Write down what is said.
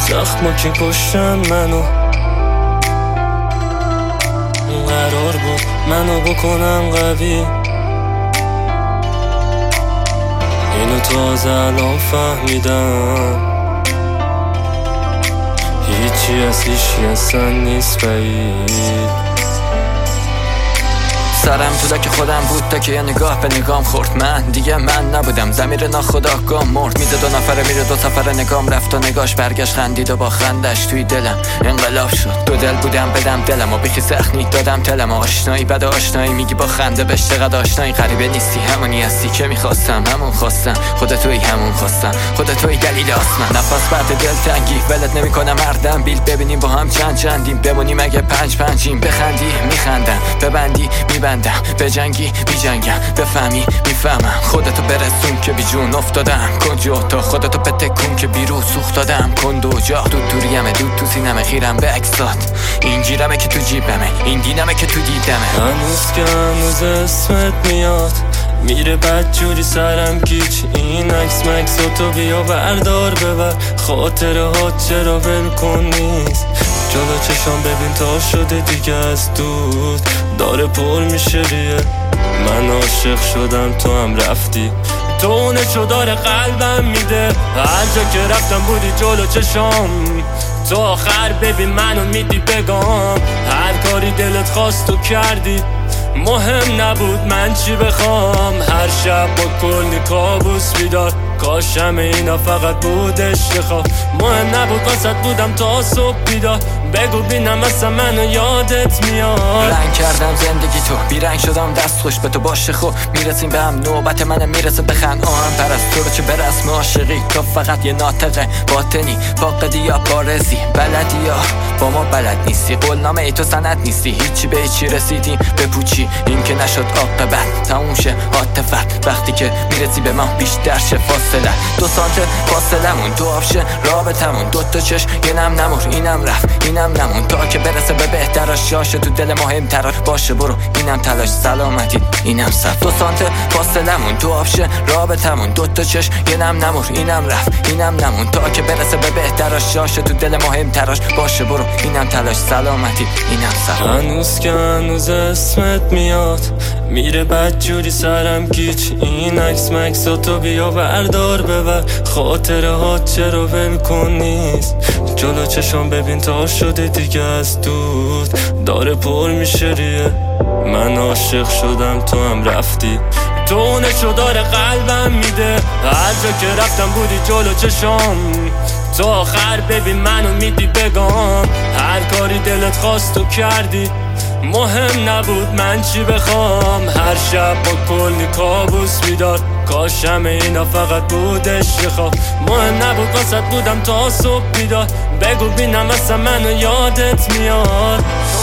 زخما که کشتن منو. قرار بود منو بکنم قوی، اینو تازه الان فهمیدم. هیچی از هیچی اصلا نیست بعید. سرم تو که خودم بود تا که یه نگاه به نگام خورد. من دیگه من نبودم، ضمیر ناخودآگاه مرد. میده 2 نفره میره 2 سفر نگام رفت و نگاش برگشت خندید و با خندش توی دلم انقلاب شد. 2 دل بودم بدم دلم و بیخی سخنی دادم تلم. آشنایی بعد آشنایی میگی با خنده بهش چقدر آشنایی. غریبه نیستی همونی هستی که میخواستم، همون خواستم. خودتوی همون خواستم، خودتوی دلیل آسمان. نفس بعد دل تنگی ولت نمیکنم مردم بیل. ببینیم با هم چندیم، بمونیم اگه 5-5یم. بخندی میخندم، ببندی میبندم، بجنگی میجنگم، بفهمی میفهمم. خودتو برسون که بی جون افتادم. کن جو تا خودتو بتکون که بیرو سوخت دادم. کن دو جا دوریم دود تو سینمه خیرم به عکسات. این گیرمه که تو جیبمه، این دینمه که تو دیدمه. هنوز که هنوز اسمت میاد، میره بد جوری سرم گیج. این عکس مکس تو بیا بردار ببر. خاطره ها چرا ول کن نیست. جلو چشام ببین تا شده دیگه از دود داره پر میشه ریه. من عاشق شدم تو هم رفتی، تو اونه چو داره قلبم میده. هر جا که رفتم بودی جلو چشام، تو آخر ببین منو میدی بگم. هر کاری دلت خواست تو کردی، مهم نبود من چی بخوام. هر شب با کلی کابوس بیدار، کاشم اینا فقط بودش خواب. مهم نبود واسط بودم تا صبح بیدار. بگو بینم اصلا منو یادت میاد. رنگ کردم زندگی تو، بیرنگ شدم دست خوش به تو باشه. خب میرسیم به هم، نوبت منم میرسه بخند. آهم پرست تو رو چه برسم عاشقی. تو فقط یه ناطقه باطنی، فاقدی یا بارزی. بلدی یا با ما بلد نیستی. قولنامه ای تو سند نیستی. هیچی به هیچی رسیدیم به پوچی. این که نشد عاقبت تموم شه عاطفت. وقتی که میرسی به ما بیشتر شه فاصله. 2 سانت فاصلمون، 2 آبشه رابطمون. 2 تا چشم یه نم نمور، اینم رفت اینم نمون. تا که برسه به بهتراش جاشه تو دل مهم تراش باشه. برو اینم تلاش سلامتی اینم صف. 2 سانت فاصلمون، 2 آبشه رابطمون. 2 تا چشم یه نم نمور، اینم رفت اینم نمون. تا که برسه به بهتراش جاشه تو دل مهم تراش باشه. برو اینم تلاش سلامتی اینم صف. هنوز که هنوز اسمت میاد، میره بد جوری سرم گیج. این عکس مکس تو بیا بردار ببر. خاطره ها چرا ول کن نیست. جلو چشام ببین تا شده دیگه از دود داره پر میشه ریه. من عاشق شدم تو هم رفتی، تو اونه چو داره قلبم میده. هر جا که رفتم بودی جلو چشام، تو آخر ببین منو میدی بگم. هر کاری دلت خواست تو کردی، مهم نبود من چی بخوام. هر شب با کلی کابوس بیدار، کاشم اینا فقط بودش خواب. مهم نبود واسط بودم تا صبح بیدار. بگو بینم اصلا منو یادت میاد.